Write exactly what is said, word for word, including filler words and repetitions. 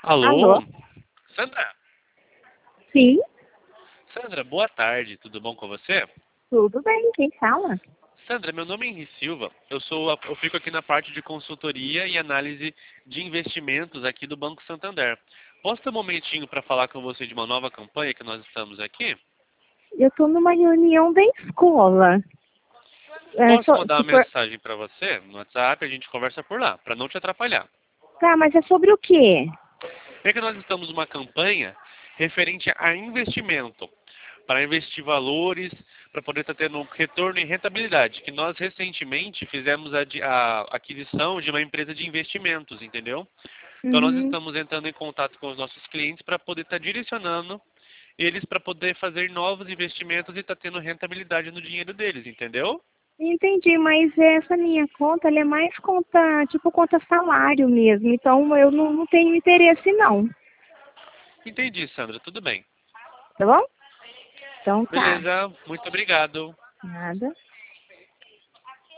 Alô? Alô? Sandra? Sim, Sandra, boa tarde. Tudo bom com você? tudo bem. Quem fala? Sandra, meu nome é Henri Silva. Eu sou, a- eu fico aqui na parte de consultoria e análise de investimentos aqui do Banco Santander. Posso ter um momentinho para falar com você de uma nova campanha que nós estamos aqui? Eu estou numa reunião da escola. É, Posso so- mandar se uma for- mensagem para você no WhatsApp, a gente conversa por lá, para não te atrapalhar. Tá, mas é sobre o quê? É que nós estamos numa campanha referente a investimento, para investir valores, para poder estar tendo um retorno e rentabilidade, que nós recentemente fizemos a, di- a aquisição de uma empresa de investimentos, entendeu? Então nós Uhum, estamos entrando em contato com os nossos clientes para poder estar direcionando eles para poder fazer novos investimentos e estar tendo rentabilidade no dinheiro deles, entendeu? entendi, mas essa minha conta, ela é mais conta, tipo conta salário mesmo. Então eu não, não tenho interesse não. Entendi, Sandra, tudo bem. Tá bom? Então tá. Beleza, muito obrigado. Nada.